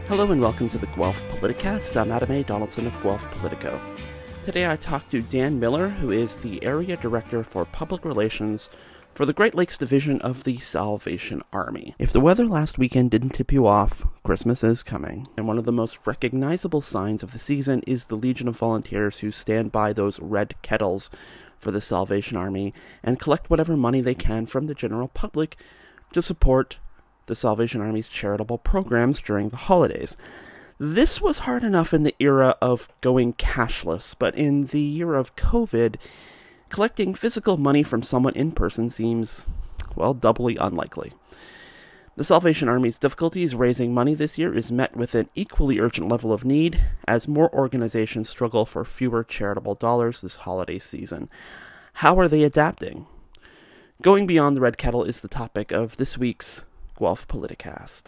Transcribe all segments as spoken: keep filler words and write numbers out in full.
Hello and welcome to the Guelph Politicast. I'm Adam A. Donaldson of Guelph Politico. Today I talked to Dan Miller, who is the Area Director for Public Relations for the Great Lakes Division of the Salvation Army. If the weather last weekend didn't tip you off, Christmas is coming. And one of the most recognizable signs of the season is the legion of volunteers who stand by those red kettles for the Salvation Army and collect whatever money they can from the general public to support the Salvation Army's charitable programs during the holidays. This was hard enough in the era of going cashless, but in the year of COVID, collecting physical money from someone in person seems, well, doubly unlikely. The Salvation Army's difficulties raising money this year is met with an equally urgent level of need, as more organizations struggle for fewer charitable dollars this holiday season. How are they adapting? Going beyond the red kettle is the topic of this week's Guelph Politicast.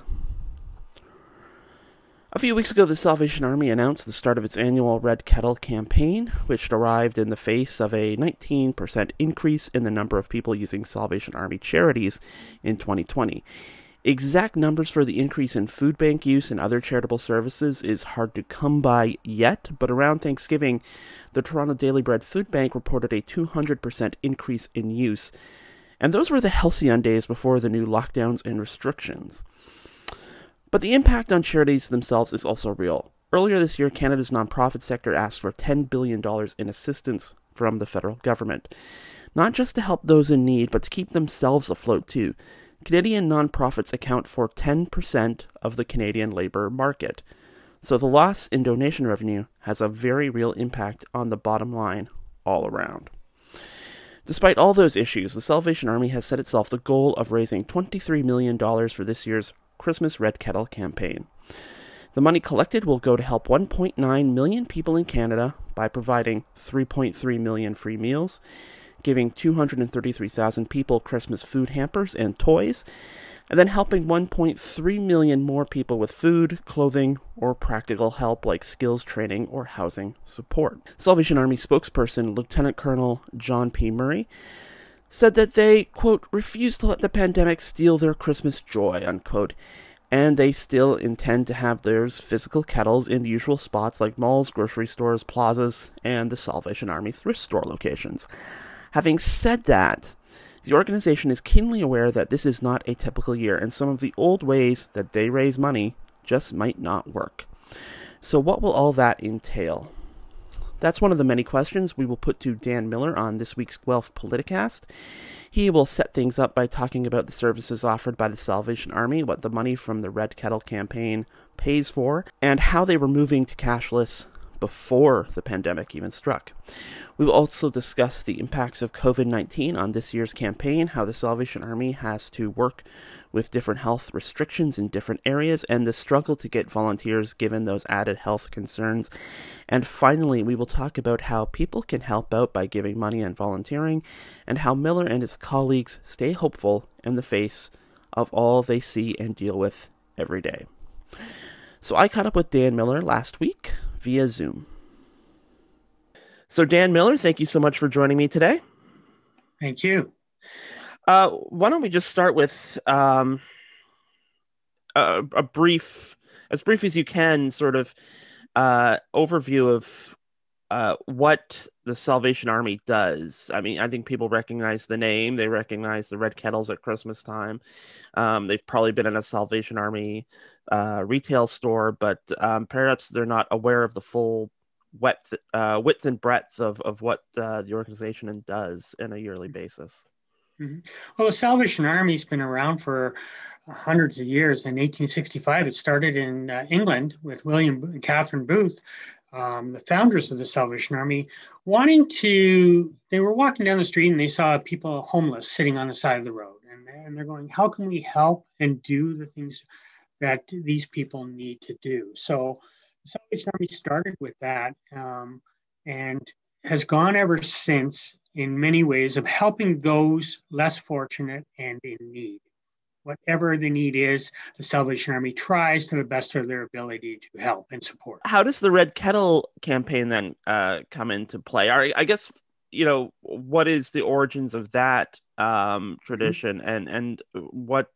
A few weeks ago, the Salvation Army announced the start of its annual Red Kettle campaign, which arrived in the face of a nineteen percent increase in the number of people using Salvation Army charities in twenty twenty. Exact numbers for the increase in food bank use and other charitable services is hard to come by yet, but around Thanksgiving, the Toronto Daily Bread Food Bank reported a two hundred percent increase in use. And those were the halcyon days before the new lockdowns and restrictions. But the impact on charities themselves is also real. Earlier this year, Canada's nonprofit sector asked for ten billion dollars in assistance from the federal government. Not just to help those in need, but to keep themselves afloat too. Canadian nonprofits account for ten percent of the Canadian labour market. So the loss in donation revenue has a very real impact on the bottom line all around. Despite all those issues, the Salvation Army has set itself the goal of raising twenty-three million dollars for this year's Christmas Red Kettle campaign. The money collected will go to help one point nine million people in Canada by providing three point three million free meals, giving two hundred thirty-three thousand people Christmas food hampers and toys, and then helping one point three million more people with food, clothing, or practical help like skills training or housing support. Salvation Army spokesperson Lieutenant Colonel John P. Murray said that they, quote, refuse to let the pandemic steal their Christmas joy, unquote, and they still intend to have their physical kettles in usual spots like malls, grocery stores, plazas, and the Salvation Army thrift store locations. Having said that, the organization is keenly aware that this is not a typical year, and some of the old ways that they raise money just might not work. So what will all that entail? That's one of the many questions we will put to Dan Miller on this week's Guelph Politicast. He will set things up by talking about the services offered by the Salvation Army, what the money from the Red Kettle campaign pays for, and how they were moving to cashless before the pandemic even struck. We will also discuss the impacts of covid nineteen on this year's campaign, how the Salvation Army has to work with different health restrictions in different areas, and the struggle to get volunteers given those added health concerns. And finally, we will talk about how people can help out by giving money and volunteering, and how Miller and his colleagues stay hopeful in the face of all they see and deal with every day. So I caught up with Dan Miller last week via Zoom. So Dan Miller, thank you so much for joining me today. Thank you. Uh, why don't we just start with um, a, a brief, as brief as you can, sort of uh, overview of uh, what the Salvation Army does. I mean, I think people recognize the name. They recognize the red kettles at Christmas time. Um, they've probably been in a Salvation Army uh, retail store, but um, perhaps they're not aware of the full width, uh, width and breadth of, of what uh, the organization does on a yearly basis. Mm-hmm. Well, the Salvation Army's been around for hundreds of years. In eighteen sixty-five, it started in uh, England with William and Catherine Booth, um, the founders of the Salvation Army, wanting to, they were walking down the street and they saw people homeless sitting on the side of the road. And, and they're going, how can we help and do the things that these people need to do? So the Salvation Army started with that um, and has gone ever since in many ways of helping those less fortunate and in need. Whatever the need is, the Salvation Army tries to the best of their ability to help and support. How does the Red Kettle campaign then uh, come into play? I, I guess, you know, what is the origins of that um, tradition, mm-hmm. and, and what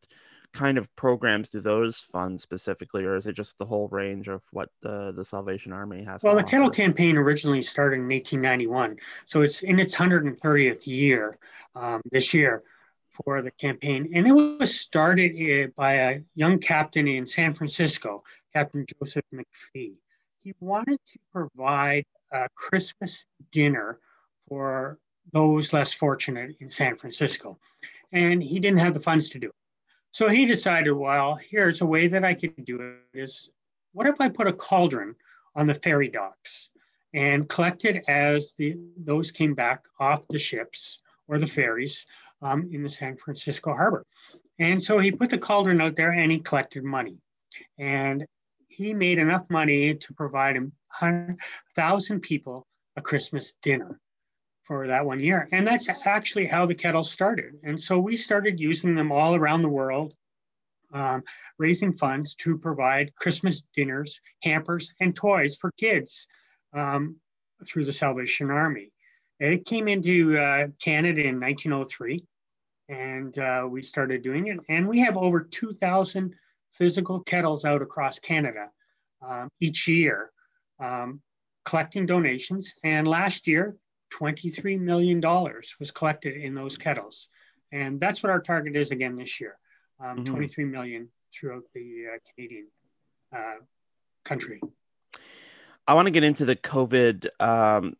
kind of programs do those fund specifically, or is it just the whole range of what the, the Salvation Army has to Well, the kettle offer? campaign originally started in eighteen ninety-one, so it's in its one hundred thirtieth year um, this year for the campaign. And it was started eh, by a young captain in San Francisco, Captain Joseph McPhee. He wanted to provide a Christmas dinner for those less fortunate in San Francisco. And he didn't have the funds to do it. So he decided, well, here's a way that I could do it is, what if I put a cauldron on the ferry docks and collected as the those came back off the ships or the ferries um, in the San Francisco harbor. And so he put the cauldron out there and he collected money. And he made enough money to provide a hundred thousand people a Christmas dinner for that one year. And that's actually how the kettle started. And so we started using them all around the world, um, raising funds to provide Christmas dinners, hampers, and toys for kids um, through the Salvation Army. And it came into uh, Canada in nineteen oh three, and uh, we started doing it. And we have over two thousand physical kettles out across Canada um, each year, um, collecting donations. And last year, twenty-three million dollars was collected in those kettles. And that's what our target is again this year, um, mm-hmm. twenty-three million throughout the uh, Canadian uh, country. I want to get into the COVID um,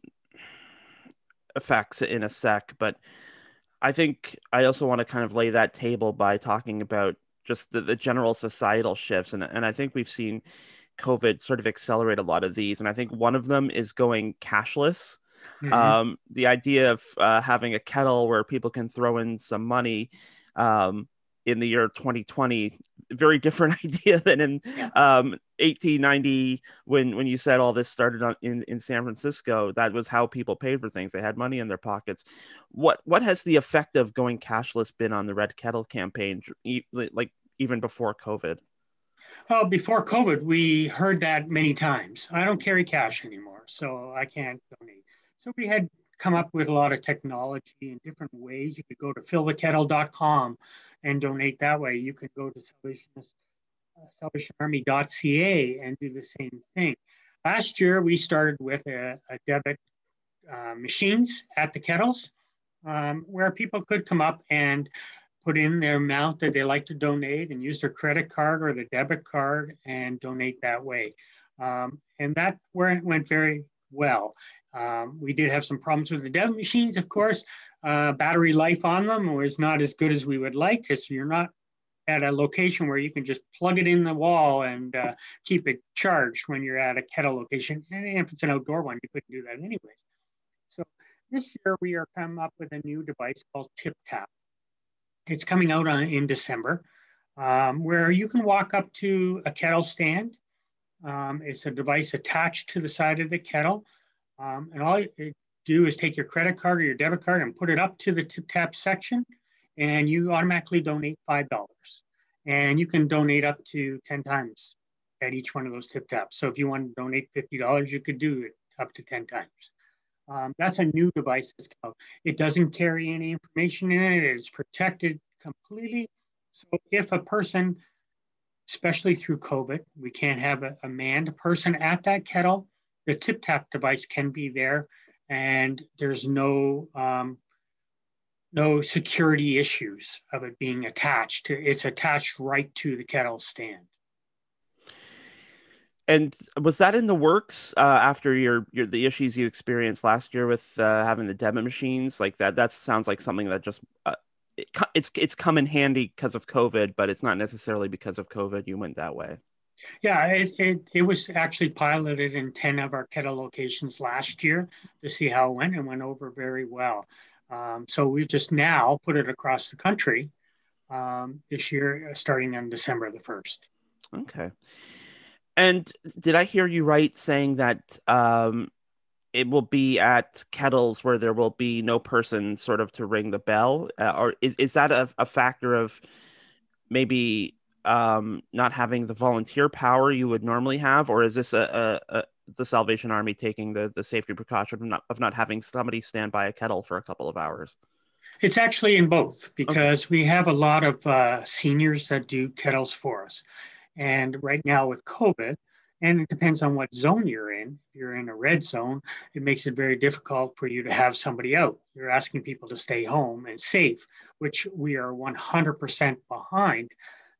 effects in a sec, but I think I also want to kind of lay that table by talking about just the, the general societal shifts. And, and I think we've seen COVID sort of accelerate a lot of these. And I think one of them is going cashless. Mm-hmm. Um, the idea of uh, having a kettle where people can throw in some money um, in the year twenty twenty, very different idea than in um, eighteen ninety when when you said all this started on, in, in San Francisco. That was how people paid for things. They had money in their pockets. What what has the effect of going cashless been on the Red Kettle campaign, like even before COVID? Well, before COVID, we heard that many times. I don't carry cash anymore, so I can't donate. So we had come up with a lot of technology in different ways. You could go to fill the kettle dot com and donate that way. You could go to salvation army dot c a and do the same thing. Last year, we started with a, a debit uh, machines at the kettles um, where people could come up and put in their amount that they like to donate and use their credit card or the debit card and donate that way. Um, and that went very well. Um, we did have some problems with the debit machines, of course. Uh, battery life on them was not as good as we would like, because you're not at a location where you can just plug it in the wall and uh, keep it charged when you're at a kettle location. And if it's an outdoor one, you couldn't do that anyways. So this year we are coming up with a new device called TipTap. It's coming out on, in December, um, where you can walk up to a kettle stand. Um, it's a device attached to the side of the kettle. Um, and all you do is take your credit card or your debit card and put it up to the TipTap section, and you automatically donate five dollars. And you can donate up to ten times at each one of those TipTaps. So if you want to donate fifty dollars, you could do it up to ten times. Um, that's a new device that's come out. It doesn't carry any information in it. It's protected completely. So if a person, especially through COVID, we can't have a, a manned person at that kettle, the TipTap device can be there, and there's no um, no security issues of it being attached to. It's attached right to the kettle stand. And was that in the works uh, after your, your the issues you experienced last year with uh, having the debit machines like that? That sounds like something that just uh, it, it's it's come in handy because of COVID, but it's not necessarily because of COVID you went that way. Yeah, it, it, it was actually piloted in ten of our kettle locations last year to see how it went, and went over very well. Um, so we've just now put it across the country um, this year, starting on December the first. Okay. And did I hear you right saying that um, it will be at kettles where there will be no person sort of to ring the bell? Uh, or is, is that a, a factor of maybe um not having the volunteer power you would normally have, or is this a, a, a the Salvation Army taking the the safety precaution of not, of not having somebody stand by a kettle for a couple of hours? It's actually in both Okay. because we have a lot of uh, seniors that do kettles for us. And right now with COVID, and it depends on what zone you're in. If you're in a red zone, it makes it very difficult for you to have somebody out. You're asking people to stay home and safe, which we are one hundred percent behind.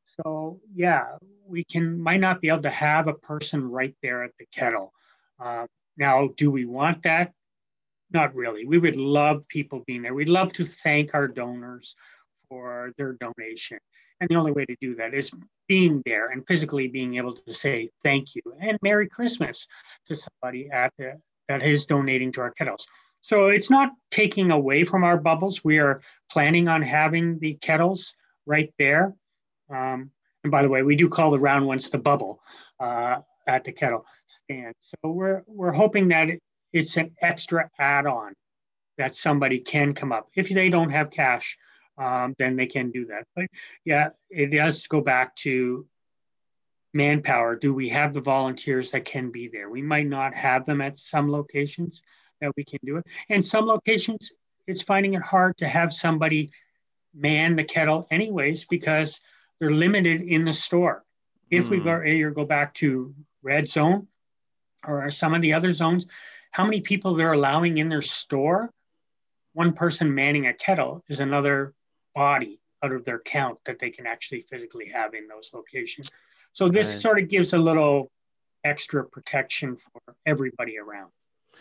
So yeah, we can might not be able to have a person right there at the kettle. Uh, Now, do we want that? Not really. We would love people being there. We'd love to thank our donors for their donation. And the only way to do that is being there and physically being able to say thank you and Merry Christmas to somebody at the, that is donating to our kettles. So it's not taking away from our bubbles. We are planning on having the kettles right there. Um, and by the way, we do call the round ones the bubble uh, at the kettle stand. So we're we're hoping that it, it's an extra add-on that somebody can come up. If they don't have cash, um, then they can do that. But yeah, it does go back to manpower. Do we have the volunteers that can be there? We might not have them at some locations that we can do it. And some locations, it's finding it hard to have somebody man the kettle anyways because they're limited in the store. If we go, Mm, or go back to red zone or some of the other zones, how many people they're allowing in their store, one person manning a kettle is another body out of their count that they can actually physically have in those locations. So this right. sort of gives a little extra protection for everybody around.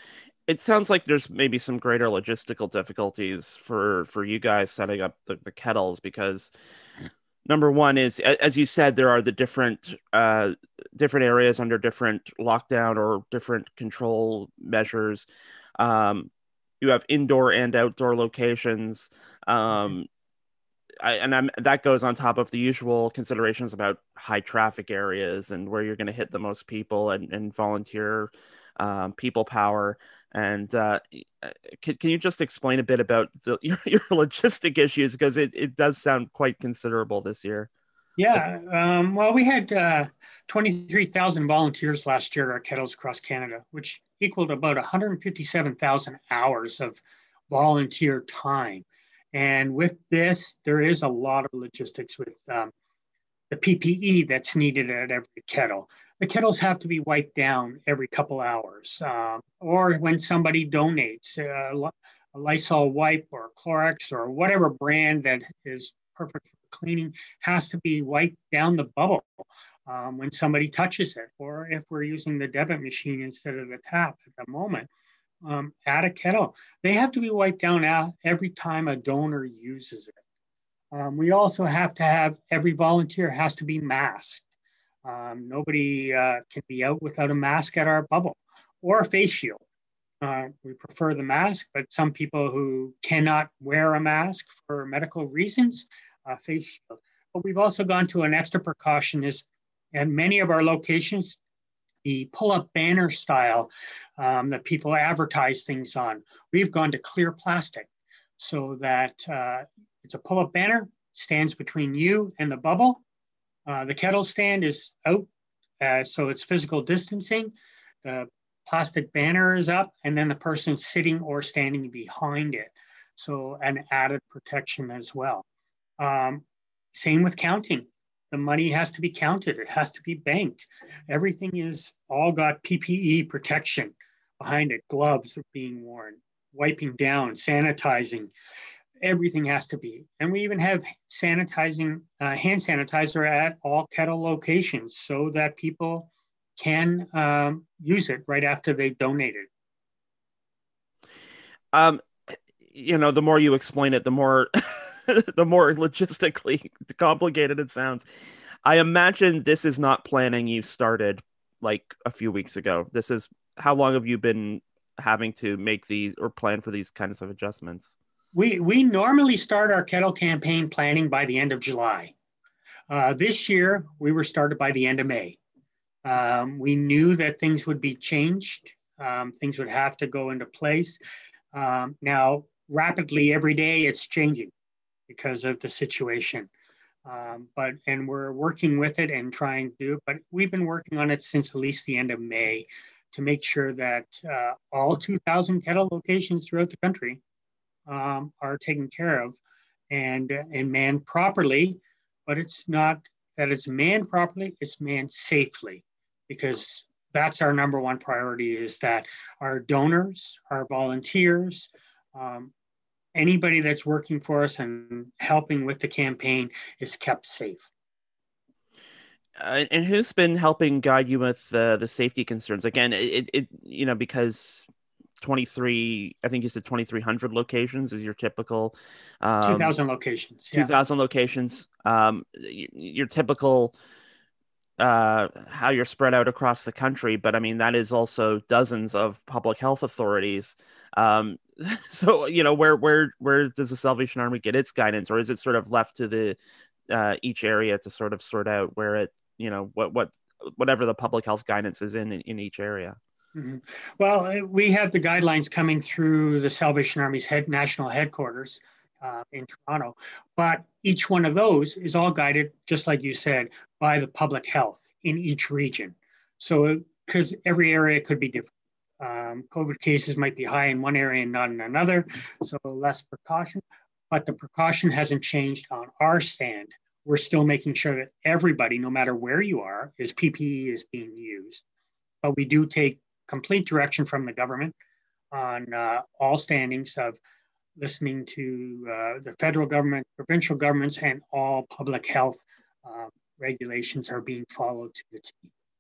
It sounds like there's maybe some greater logistical difficulties for for you guys setting up the, the kettles because number one is as you said there are the different uh different areas under different lockdown or different control measures. Um, you have indoor and outdoor locations. Mm-hmm. Um, I, and I'm, that goes on top of the usual considerations about high traffic areas and where you're going to hit the most people and, and volunteer um, people power. And uh, can, can you just explain a bit about the, your, your logistic issues? Because it, it does sound quite considerable this year. Yeah, um, well, we had uh, twenty-three thousand volunteers last year at our kettles across Canada, which equaled about one hundred fifty-seven thousand hours of volunteer time. And with this, there is a lot of logistics with um, the P P E that's needed at every kettle. The kettles have to be wiped down every couple hours, um, or when somebody donates uh, a Lysol wipe or Clorox or whatever brand that is perfect for cleaning has to be wiped down the bubble um, when somebody touches it, or if we're using the debit machine instead of the tap at the moment. Um, at a kettle, they have to be wiped down every time a donor uses it. Um, we also have to have every volunteer has to be masked. Um, nobody uh, can be out without a mask at our bubble or a face shield. Uh, we prefer the mask, but some people who cannot wear a mask for medical reasons, uh, face shield. But we've also gone to an extra precaution is at many of our locations, the pull-up banner style um, that people advertise things on. We've gone to clear plastic so that uh, it's a pull-up banner, stands between you and the bubble. Uh, the kettle stand is out, uh, so it's physical distancing. The plastic banner is up, and then the person sitting or standing behind it. So an added protection as well. Um, Same with counting. The money has to be counted. It has to be banked. Everything is all got P P E protection behind it. Gloves are being worn, wiping down, sanitizing. Everything has to be. And we even have sanitizing, uh, hand sanitizer at all kettle locations so that people can um, use it right after they've donated. Um, you know, the more you explain it, the more the more logistically complicated it sounds. I imagine this is not planning you started like a few weeks ago. This is how long have you been having to make these or plan for these kinds of adjustments? We, we normally start our kettle campaign planning by the end of July. Uh, this year, we were started by the end of May. Um, we knew that things would be changed. Um, things would have to go into place. Um, now, rapidly every day, it's changing because of the situation. Um, but and we're working with it and trying to do it. But we've been working on it since at least the end of May to make sure that uh, all two thousand kettle locations throughout the country um, are taken care of and and manned properly. But it's not that it's manned properly; it's manned safely, because that's our number one priority. Is that our donors, our volunteers, um, anybody that's working for us and helping with the campaign is kept safe. Uh, and who's been helping guide you with uh, the safety concerns? Again, it, it, you know, because twenty-three, I think you said twenty-three hundred locations is your typical, um, two thousand locations, yeah. two thousand locations. Um, your typical, uh, how you're spread out across the country, but I mean, that is also dozens of public health authorities. Um, so, you know, where, where, where does the Salvation Army get its guidance, or is it sort of left to the, uh, each area to sort of sort out where it, you know, what, what, whatever the public health guidance is in, in each area? Mm-hmm. Well, we have the guidelines coming through the Salvation Army's head national headquarters uh, in Toronto, but each one of those is all guided, just like you said, by the public health in each region. So, because every area could be different. Um, COVID cases might be high in one area and not in another, so less precaution. But the precaution hasn't changed on our stand. We're still making sure that everybody, no matter where you are, is P P E is being used. But we do take complete direction from the government on uh, all standings of listening to uh, the federal government, provincial governments, and all public health uh, regulations are being followed to the T.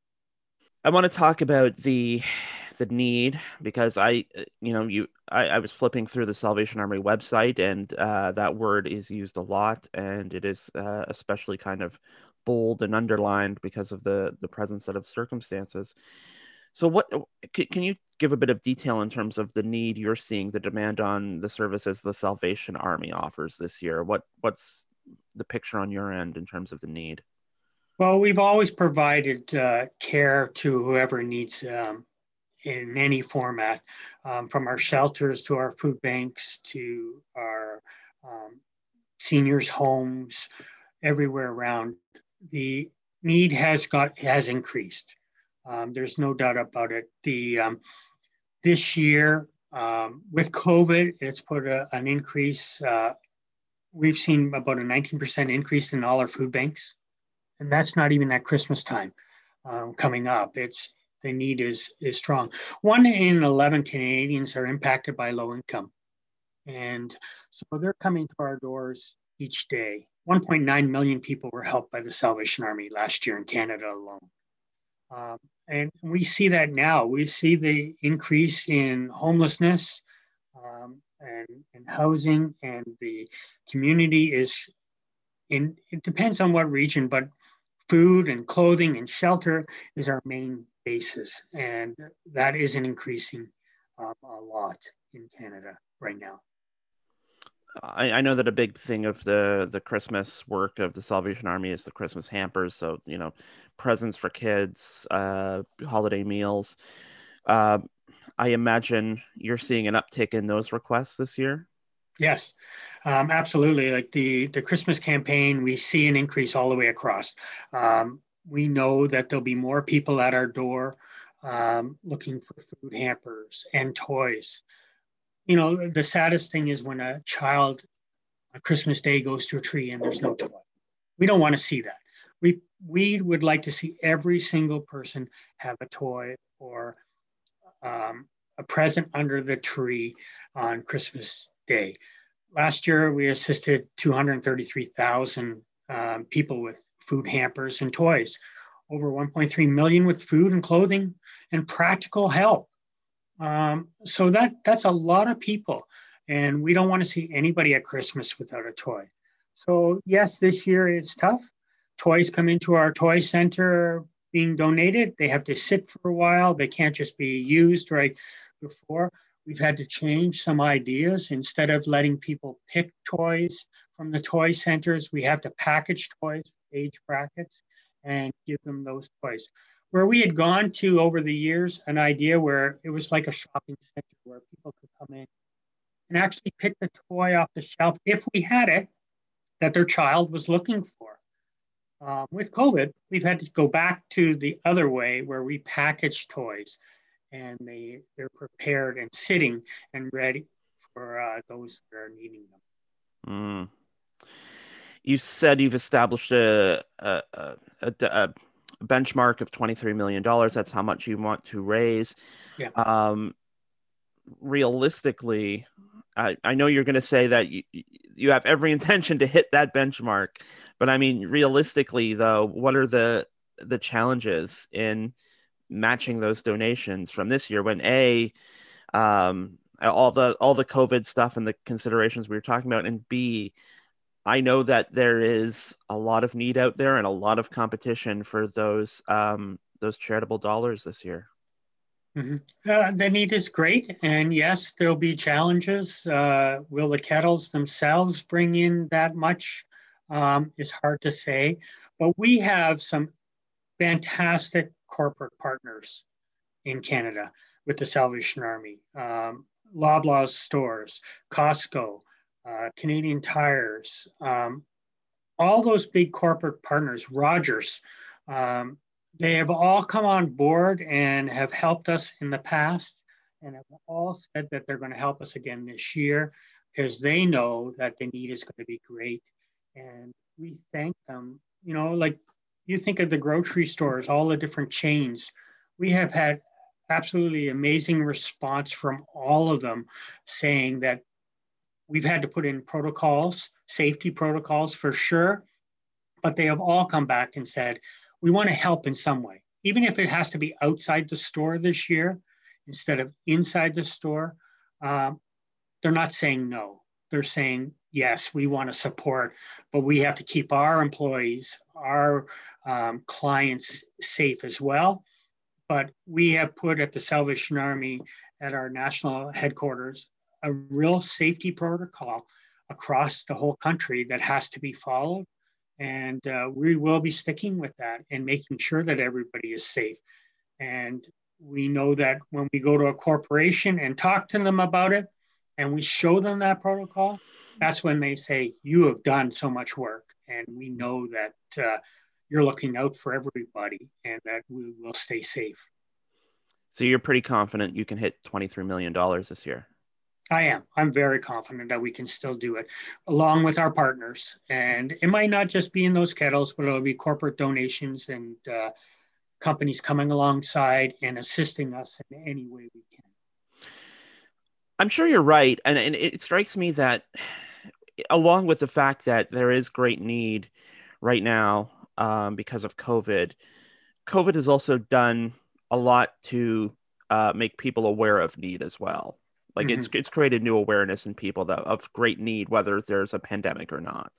I want to talk about the the need, because I, you know, you I, I was flipping through the Salvation Army website, and uh, that word is used a lot, and it is uh, especially kind of bold and underlined because of the the present set of circumstances. So, what can you give a bit of detail in terms of the need you're seeing, the demand on the services the Salvation Army offers this year? What what's the picture on your end in terms of the need? Well, we've always provided uh, care to whoever needs um, in any format, um, from our shelters to our food banks to our um, seniors' homes, everywhere around. The need has got has increased. Um, there's no doubt about it. The um, this year um, with COVID, it's put a, an increase. Uh, we've seen about a nineteen percent increase in all our food banks, and that's not even at Christmas time um, coming up. It's the need is is strong. One in eleven Canadians are impacted by low income, and so they're coming to our doors each day. one point nine million people were helped by the Salvation Army last year in Canada alone. Um, and we see that now. We see the increase in homelessness um, and, and housing, and the community is in, it depends on what region, but food and clothing and shelter is our main basis. And that isn't increasing um, a lot in Canada right now. I, I know that a big thing of the the Christmas work of the Salvation Army is the Christmas hampers. So, you know, presents for kids, uh, holiday meals. Uh, I imagine you're seeing an uptick in those requests this year. Yes, um, absolutely. Like the, the Christmas campaign, we see an increase all the way across. Um, we know that there'll be more people at our door um, looking for food hampers and toys. You know, the saddest thing is when a child on Christmas Day goes to a tree and there's no toy. We don't want to see that. We we would like to see every single person have a toy or um, a present under the tree on Christmas Day. Last year, we assisted two hundred thirty-three thousand um, people with food hampers and toys, over one point three million with food and clothing and practical help. Um, so that that's a lot of people, and we don't want to see anybody at Christmas without a toy. So yes, this year it's tough. Toys come into our toy center being donated. They have to sit for a while. They can't just be used right before. We've had to change some ideas. Instead of letting people pick toys from the toy centers, we have to package toys, age brackets, and give them those toys. Where we had gone to over the years, an idea where it was like a shopping center where people could come in and actually pick the toy off the shelf if we had it that their child was looking for. Um, with COVID, we've had to go back to the other way where we package toys and they, they're prepared and sitting and ready for uh, those that are needing them. Mm. You said you've established a a, a, a, a benchmark of twenty-three million dollars. That's how much you want to raise. Yeah. Um, realistically, I, I know you're going to say that you, you have every intention to hit that benchmark, but I mean, realistically, though, what are the the challenges in matching those donations from this year when A, um, all the all the COVID stuff and the considerations we were talking about, and B, I know that there is a lot of need out there and a lot of competition for those um, those charitable dollars this year. Mm-hmm. Uh, the need is great, and yes, there'll be challenges. Uh, will the kettles themselves bring in that much? Um, it's hard to say, but we have some fantastic corporate partners in Canada with the Salvation Army, um, Loblaws stores, Costco, uh, Canadian Tires, um, all those big corporate partners, Rogers, um, they have all come on board and have helped us in the past and have all said that they're going to help us again this year because they know that the need is going to be great. And we thank them. You know, like you think of the grocery stores, all the different chains, we have had absolutely amazing response from all of them saying that we've had to put in protocols, safety protocols for sure, but they have all come back and said, we want to help in some way. Even if it has to be outside the store this year instead of inside the store, um, they're not saying no. They're saying, yes, we want to support, but we have to keep our employees, our um, clients safe as well. But we have put at the Salvation Army at our national headquarters a real safety protocol across the whole country that has to be followed. And uh, we will be sticking with that and making sure that everybody is safe. And we know that when we go to a corporation and talk to them about it and we show them that protocol, that's when they say, you have done so much work. And we know that uh, you're looking out for everybody and that we will stay safe. So you're pretty confident you can hit twenty-three million dollars this year? I am. I'm very confident that we can still do it along with our partners. And it might not just be in those kettles, but it'll be corporate donations and uh, companies coming alongside and assisting us in any way we can. I'm sure you're right. And, and it strikes me that along with the fact that there is great need right now um, because of COVID, COVID has also done a lot to uh, make people aware of need as well. Like it's Mm-hmm. it's created new awareness in people that of great need, whether there's a pandemic or not.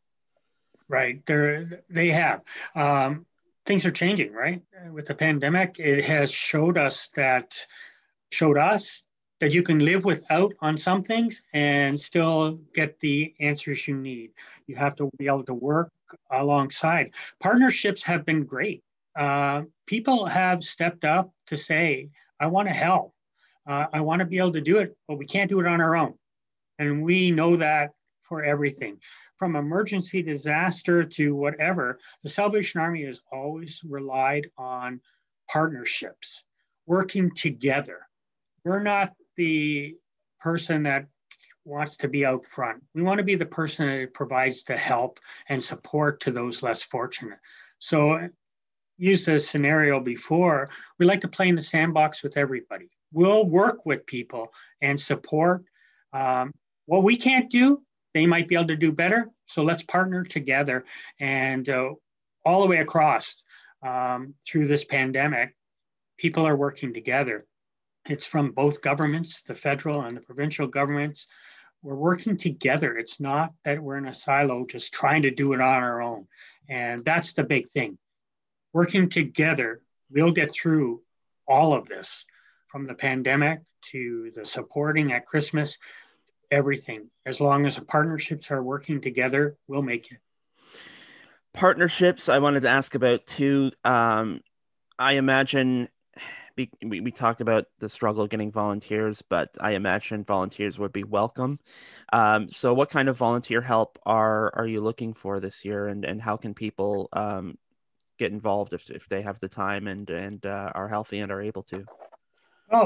Right. They're, they have. Um, things are changing, right? With the pandemic, it has showed us that showed us that you can live without on some things and still get the answers you need. You have to be able to work alongside. Partnerships have been great. Uh, people have stepped up to say, I want to help. Uh, I want to be able to do it, but we can't do it on our own. And we know that for everything from emergency disaster to whatever, the Salvation Army has always relied on partnerships, working together. We're not the person that wants to be out front. We want to be the person that provides the help and support to those less fortunate. So, use the scenario before, we like to play in the sandbox with everybody. We'll work with people and support. Um, what we can't do, they might be able to do better. So let's partner together and uh, all the way across um, through this pandemic, people are working together. It's from both governments, the federal and the provincial governments. We're working together. It's not that we're in a silo just trying to do it on our own. And that's the big thing. Working together, we'll get through all of this from the pandemic to the supporting at Christmas, everything. As long as the partnerships are working together, we'll make it. Partnerships, I wanted to ask about too. Um, I imagine we, we talked about the struggle getting volunteers, but I imagine volunteers would be welcome. Um, so what kind of volunteer help are are you looking for this year, and, and how can people um, get involved if, if they have the time and and uh, are healthy and are able to? Oh,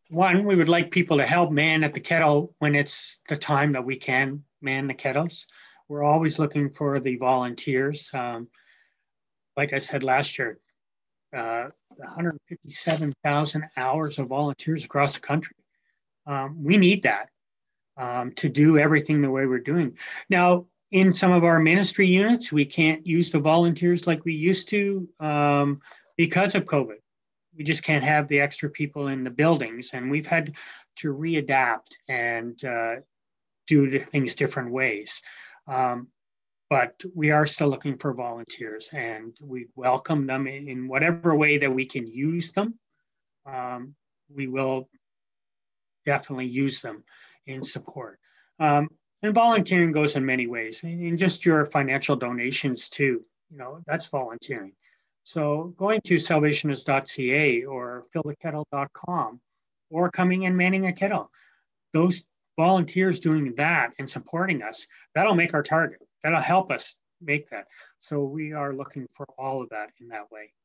One, we would like people to help man at the kettle when it's the time that we can man the kettles. We're always looking for the volunteers. Um, like I said last year, uh, one hundred fifty-seven thousand hours of volunteers across the country. Um, we need that um, to do everything the way we're doing. Now, in some of our ministry units, we can't use the volunteers like we used to um, because of COVID. We just can't have the extra people in the buildings, and we've had to readapt and uh, do things different ways. Um, but we are still looking for volunteers, and we welcome them in, in whatever way that we can use them. Um, we will definitely use them in support. Um, and volunteering goes in many ways, and just your financial donations too. You know, that's volunteering. So going to salvationist dot c a or fill the kettle dot com or coming and manning a kettle, those volunteers doing that and supporting us, that'll make our target. That'll help us make that. So we are looking for all of that in that way.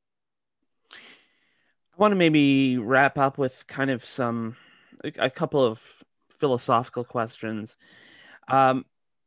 I want to maybe wrap up with kind of some, a, a couple of philosophical questions. Um,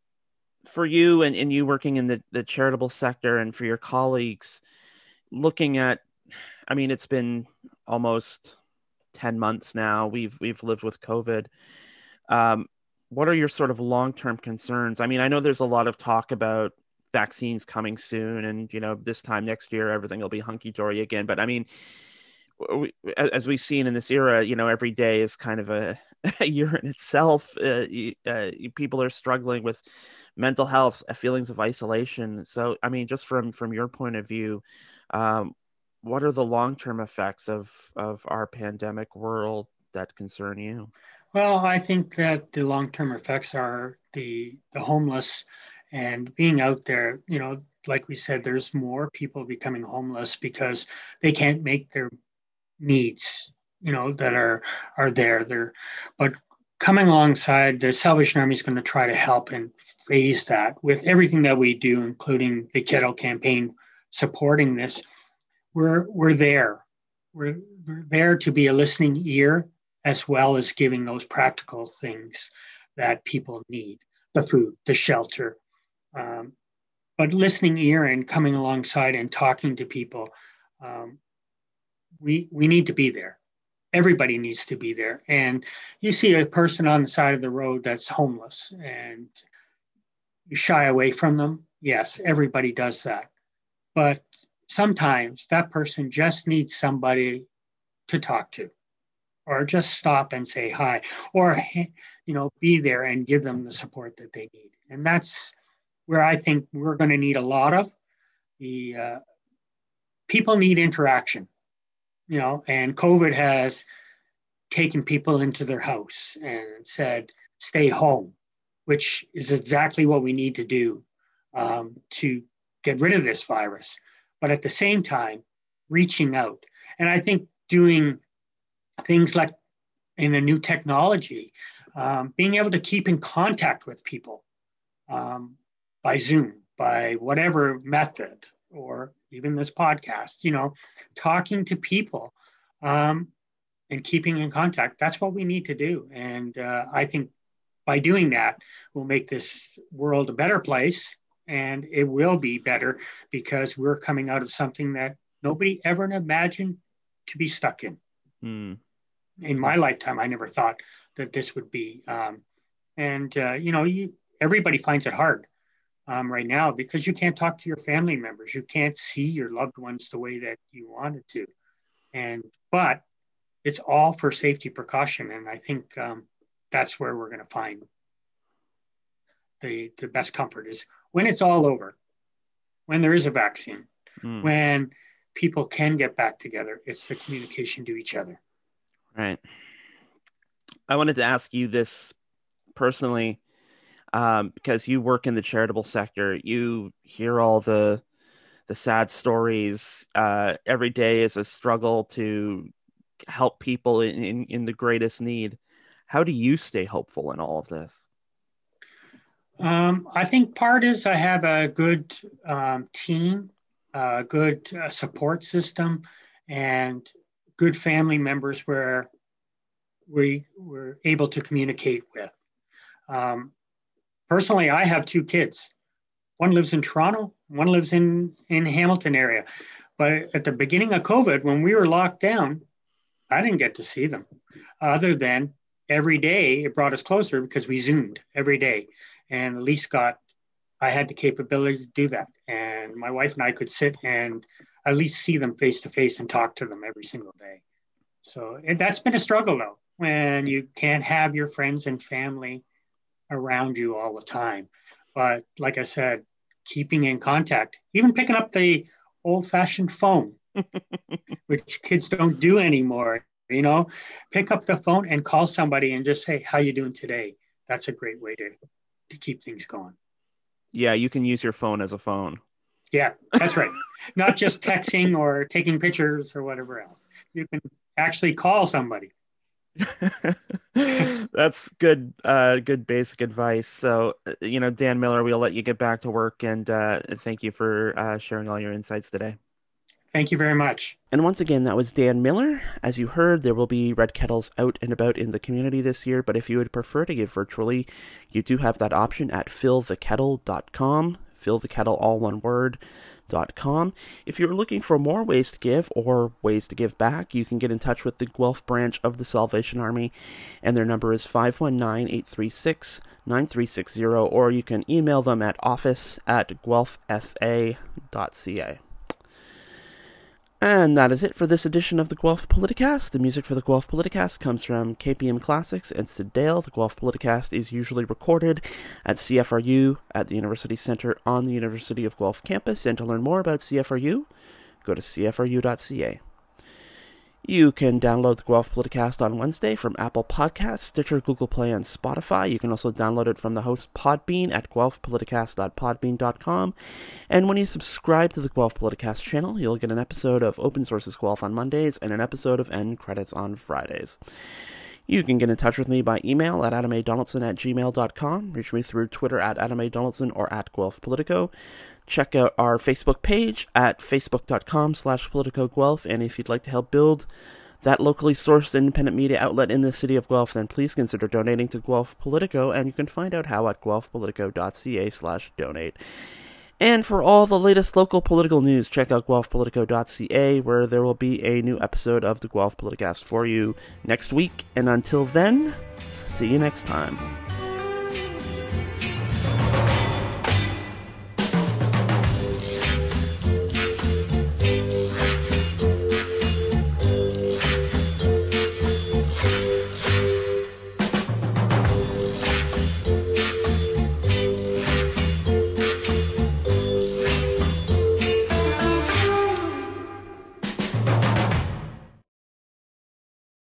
for you and, and you working in the, the charitable sector and for your colleagues, looking at, I mean, it's been almost ten months now. We've we've lived with COVID. Um, what are your sort of long-term concerns? I mean, I know there's a lot of talk about vaccines coming soon, and you know, this time next year everything will be hunky-dory again. But I mean, we, as we've seen in this era, you know, every day is kind of a, a year in itself. Uh, uh, people are struggling with mental health, uh, feelings of isolation. So, I mean, just from from your point of view, um, what are the long-term effects of of our pandemic world that concern you? Well, I think that the long-term effects are the the homeless and being out there. You know, like we said, there's more people becoming homeless because they can't make their needs, you know, that are are there. There, but coming alongside, the Salvation Army is going to try to help and phase that with everything that we do, including the Kettle campaign supporting this. We're we're there. We're, we're there to be a listening ear as well as giving those practical things that people need: the food, the shelter, um, but listening ear and coming alongside and talking to people. Um, we we need to be there. Everybody needs to be there. And you see a person on the side of the road that's homeless and you shy away from them. Yes, everybody does that. But sometimes that person just needs somebody to talk to or just stop and say hi or, you know, be there and give them the support that they need. And that's where I think we're going to need a lot of the uh, people need interaction, you know, and COVID has taken people into their house and said, stay home, which is exactly what we need to do um, to get rid of this virus. But at the same time, reaching out. And I think doing things like in the new technology, um, being able to keep in contact with people um, by Zoom, by whatever method, or even this podcast, you know, talking to people um, and keeping in contact. That's what we need to do. And uh, I think by doing that, we'll make this world a better place. And it will be better because we're coming out of something that nobody ever imagined to be stuck in. Hmm. In my lifetime, I never thought that this would be. Um, and, uh, you know, you, everybody finds it hard um, right now because you can't talk to your family members. You can't see your loved ones the way that you wanted to. And, but it's all for safety precaution. And I think um, that's where we're going to find the, the best comfort is when it's all over, when there is a vaccine, Mm. when people can get back together. It's the communication to each other. Right. I wanted to ask you this personally, um, because you work in the charitable sector. You hear all the the sad stories. Uh, every day is a struggle to help people in, in, in the greatest need. How do you stay hopeful in all of this? Um, I think part is I have a good um, team, a good uh, support system, and good family members where we were able to communicate with. Um, personally, I have two kids. One lives in Toronto, one lives in, in Hamilton area. But at the beginning of COVID, when we were locked down, I didn't get to see them other than every day it brought us closer because we Zoomed every day. And at least got, I had the capability to do that. And my wife and I could sit and at least see them face to face and talk to them every single day. So it, that's been a struggle though, when you can't have your friends and family around you all the time. But like I said, keeping in contact, even picking up the old fashioned phone, which kids don't do anymore, you know, pick up the phone and call somebody and just say, how you doing today? That's a great way to, to keep things going. Yeah, you can use your phone as a phone. Yeah, that's right. Not just texting or taking pictures or whatever else. You can actually call somebody. That's good, uh, good basic advice. So, you know, Dan Miller, we'll let you get back to work, and uh, thank you for uh, sharing all your insights today. Thank you very much. And once again, that was Dan Miller. As you heard, there will be Red Kettles out and about in the community this year, but if you would prefer to give virtually, you do have that option at fill the kettle dot com. Fill the Kettle, all one word, dot com. If you're looking for more ways to give or ways to give back, you can get in touch with the Guelph branch of the Salvation Army, and their number is five one nine, eight three six, nine three six zero, or you can email them at office at guelph s a dot c a. And that is it for this edition of the Guelph Politicast. The music for the Guelph Politicast comes from K P M Classics and Sid Dale. The Guelph Politicast is usually recorded at C F R U at the University Center on the University of Guelph campus. And to learn more about C F R U, go to c f r u dot c a. You can download the Guelph Politicast on Wednesday from Apple Podcasts, Stitcher, Google Play, and Spotify. You can also download it from the host Podbean at guelph politicast dot podbean dot com. And when you subscribe to the Guelph Politicast channel, you'll get an episode of Open Sources Guelph on Mondays and an episode of End Credits on Fridays. You can get in touch with me by email at adam a donaldson at gmail dot com. Reach me through Twitter at adam a donaldson or at Guelph Politico. Check out our Facebook page at facebook dot com slash politico guelph, and if you'd like to help build that locally sourced independent media outlet in the city of Guelph, then please consider donating to Guelph Politico, and you can find out how at guelph politico dot c a slash donate. And for all the latest local political news, check out guelph politico dot c a, where there will be a new episode of the Guelph Politicast for you next week. And until then, see you next time.